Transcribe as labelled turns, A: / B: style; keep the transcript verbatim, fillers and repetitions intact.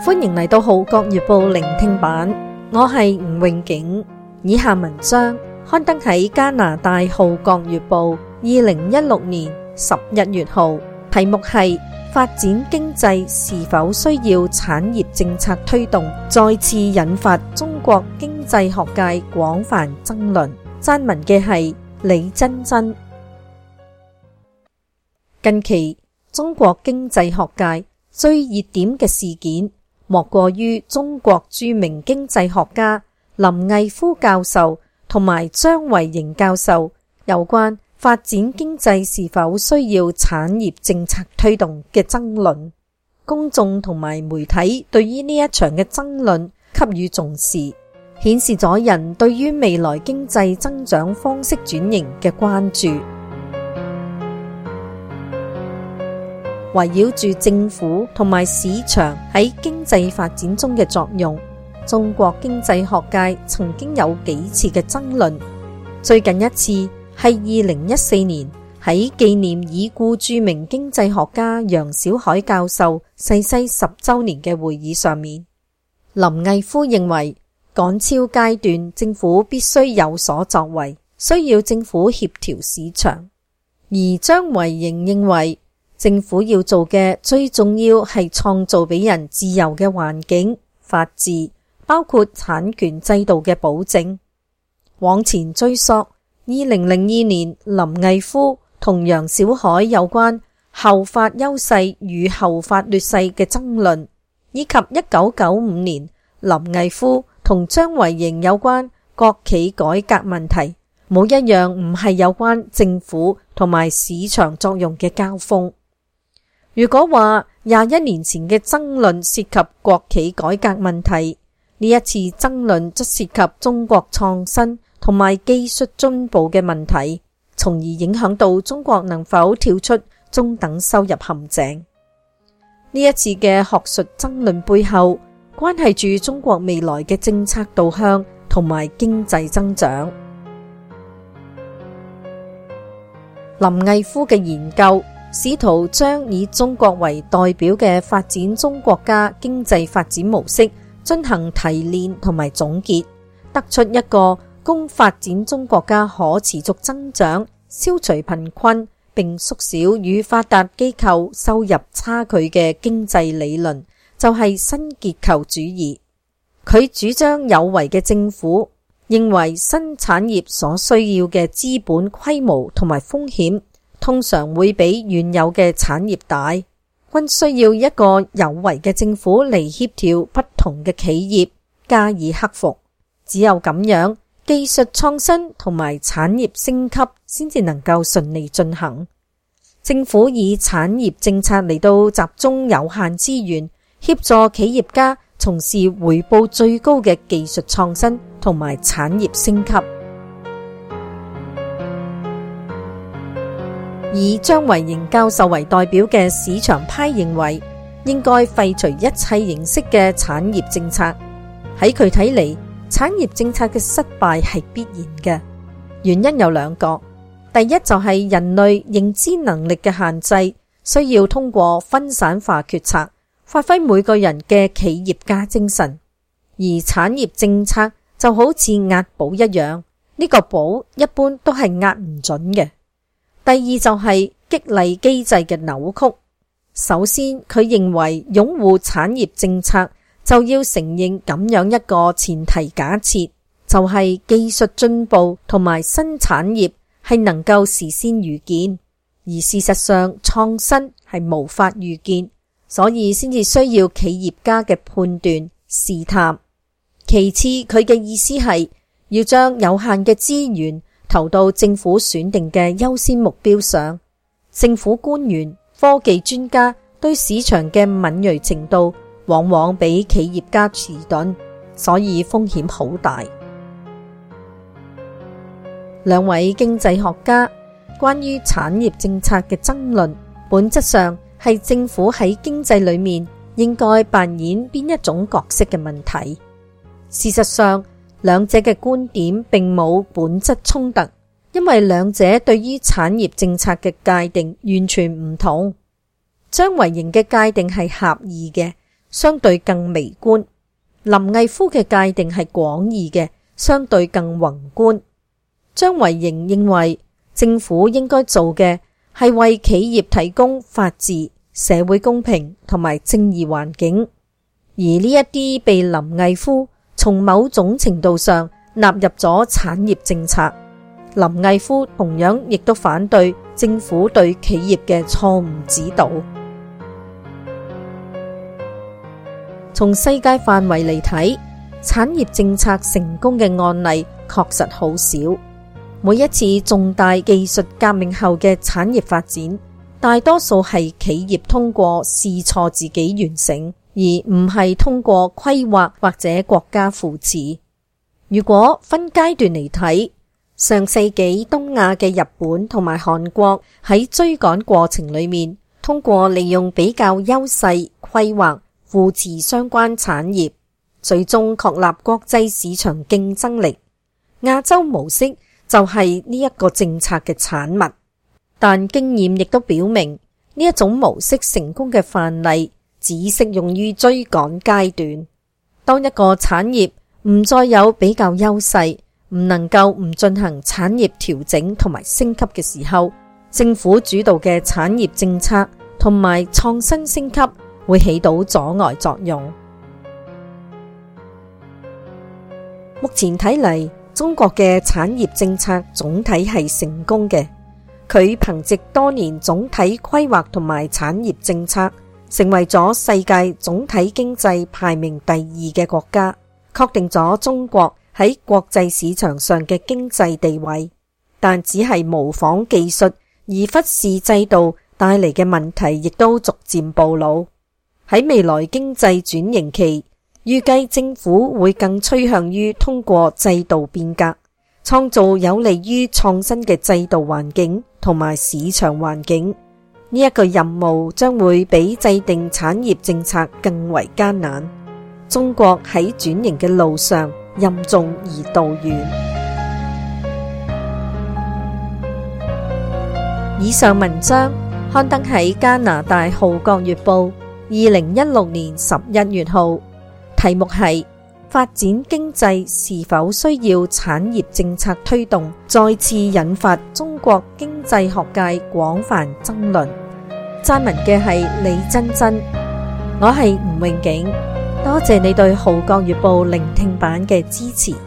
A: 歡迎嚟到《號角月報》聆聽版，我係吳詠景。以下文章刊登喺加拿大《號角月報》二零一六年十一月號，題目係發展經濟是否需要產業政策推動，再次引發中國經濟學界廣泛爭論。撰文嘅係李珍珍。近期中國經濟學界最熱點嘅事件，莫過於中國著名經濟學家林毅夫教授同埋張維迎教授有關發展經濟是否需要產業政策推動嘅爭論。公眾同埋媒體對於呢一場嘅爭論給予重視，顯示咗人對於未來經濟增長方式轉型嘅關注。圍繞住政府同埋市場喺經濟發展中嘅作用，中國經濟學界曾經有幾次嘅爭論。最近一次係二零一四年喺紀念已故著名經濟學家楊小海教授逝世十週年嘅會議上面，林毅夫認為趕超階段政府必須有所作為，需要政府協調市場。而張維迎認為政府要做嘅最重要係創造俾人自由嘅環境，法治，包括產權制度嘅保證。往前追溯，二零零二年林毅夫同楊小海有關後發優勢與後發劣勢嘅爭論，以及一九九五年林毅夫同張維迎有關國企改革問題，冇一樣唔係有關政府同埋市場作用嘅交鋒。如果話廿一年前嘅爭論涉及國企改革問題，呢一次爭論則涉及中國創新同埋技術進步嘅問題，從而影響到中國能否跳出中等收入陷阱。呢一次嘅學術爭論背後，關係住中國未來嘅政策導向同埋經濟增長。林毅夫嘅研究試圖將以中國為代表嘅發展中國家經濟發展模式進行提煉同埋總結，得出一個供發展中國家可持續增長、消除貧困並縮小與發達機構收入差距嘅經濟理論，就係新結構主義。佢主張有為嘅政府，認為新產業所需要嘅資本規模同埋風險通常會比原有嘅產業大，均需要一個有為嘅政府嚟協調不同嘅企業加以克服。只有咁樣，技術創新同埋產業升級先至能夠順利進行。政府以產業政策嚟到集中有限資源，協助企業家從事回報最高嘅技術創新同埋產業升級。以張維迎教授為代表嘅市場派認為，應該廢除一切形式嘅產業政策。喺佢睇嚟，產業政策嘅失敗係必然嘅，原因有兩個。第一就係人類認知能力嘅限制，需要通過分散化決策，發揮每個人嘅企業家精神。而產業政策就好似押寶一樣，呢個寶一般都係押唔準嘅。第二就係激勵機制嘅扭曲。首先，佢認為擁護產業政策就要承認咁樣一個前提假設，就係技術進步同埋新產業係能夠事先預見，而事實上創新係無法預見，所以先至需要企業家嘅判斷試探。其次，佢嘅意思係要將有限嘅資源投到政府選定嘅優先目標上。政府官員、科技專家對市場嘅敏銳程度往往比企業家遲鈍，所以風險好大。兩位經濟學家關於產業政策嘅爭論，本質上係政府喺經濟裏面應該扮演邊一種角色嘅問題。事實上，兩者嘅觀點並冇本質衝突，因為兩者對於產業政策嘅界定完全唔同。張維迎嘅界定係狹義嘅， 相對更微觀；林毅夫嘅界定係廣義嘅，相對更宏觀。張維迎認為，政府應該做嘅係為企業提供法治、社會公平同埋正義環境，而呢一啲被林毅夫從某種程度上納入咗產業政策。林毅夫同樣亦都反對政府對企業嘅錯誤指導。從世界範圍嚟睇，產業政策成功嘅案例確實好少。每一次重大技術革命後嘅產業發展，大多數係企業通過試錯自己完成，而唔係通過規劃或者國家扶持。如果分階段嚟睇，上世紀東亞嘅日本同埋韓國喺追趕過程裏面，通過利用比較優勢規劃扶持相關產業，最終確立國際市場競爭力。亞洲模式就係呢一個政策嘅產物，但經驗亦都表明，呢一種模式成功嘅範例只適用於追趕階段。當一個產業唔再有比較優勢，唔能夠唔進行產業調整同埋升級嘅時候，政府主導嘅產業政策同埋創新升級會起到阻礙作用。目前睇嚟，中國嘅產業政策總體係成功嘅，佢憑借多年總體規劃同埋產業政策，成為咗世界總體經濟排名第二嘅國家，確定咗中國喺國際市場上嘅經濟地位。但只係模仿技術而忽視制度帶嚟嘅問題，亦都逐漸暴露。喺未來經濟轉型期，預計政府會更趨向於通過制度變革，創造有利於創新嘅制度環境同埋市場環境。呢一個任務將會比制定產業政策更為艱難。中國喺轉型嘅路上任重而道遠。以上文章刊登喺加拿大《號角月報》二零一六年十一月號，題目係發展經濟是否需要產業政策推動，再次引發中國經濟學界廣泛爭論。撰文嘅係李珍珍，我係吳詠景，多謝你對《號角月報》聆聽版嘅支持。